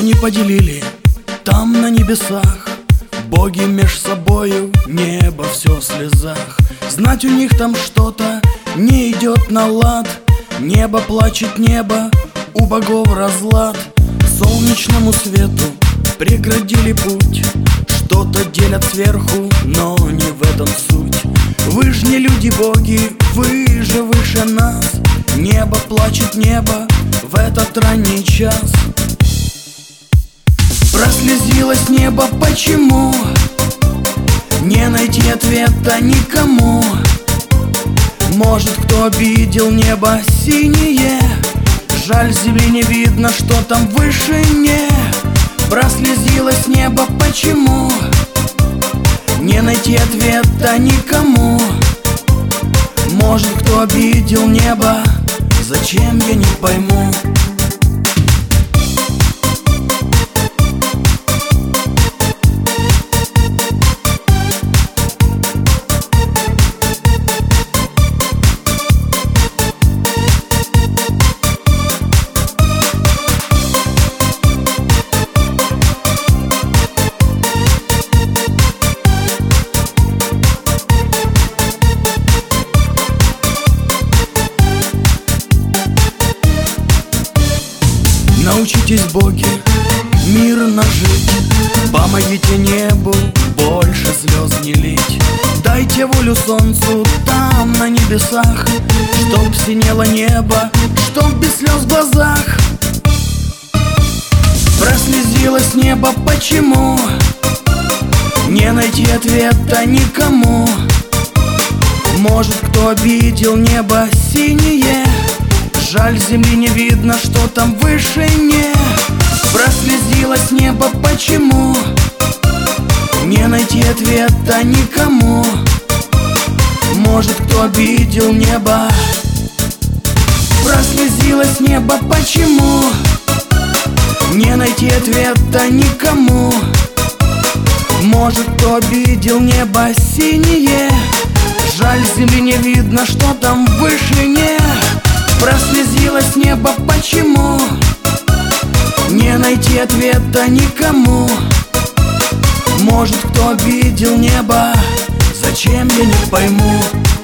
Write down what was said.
они поделили там на небесах. Боги меж собою, небо все в слезах. Знать у них там что-то не идет на лад. Небо плачет, небо, у богов разлад. Солнечному свету преградили путь. Что-то делят сверху, но не в этом суть. Вы ж не люди, боги, вы же выше нас. Небо плачет, небо в этот ранний час. Прослезилось небо, почему? Не найти ответа никому. Может, кто обидел небо синее? Жаль, с земли не видно, что там в вышине. Прослезилось небо, почему? Не найти ответа никому. Может, кто обидел небо? Зачем, я не пойму. Научитесь, боги, мирно жить. Помогите небу больше слез не лить. Дайте волю солнцу там на небесах, чтоб синело небо, чтоб без слез в глазах. Прослезилось небо, почему? Не найти ответа никому. Может, кто обидел небо синее? Жаль, с земли не видно, что там в вышине. Прослезилось небо, почему? Не найти ответа никому. Может, кто обидел небо? Прослезилось небо, почему? Не найти ответа никому. Может, кто обидел небо синее? Жаль, с земли не видно, что там в вышине. Прослезилось небо, почему? Не найти ответа никому. Может, кто обидел небо? Зачем, я не пойму.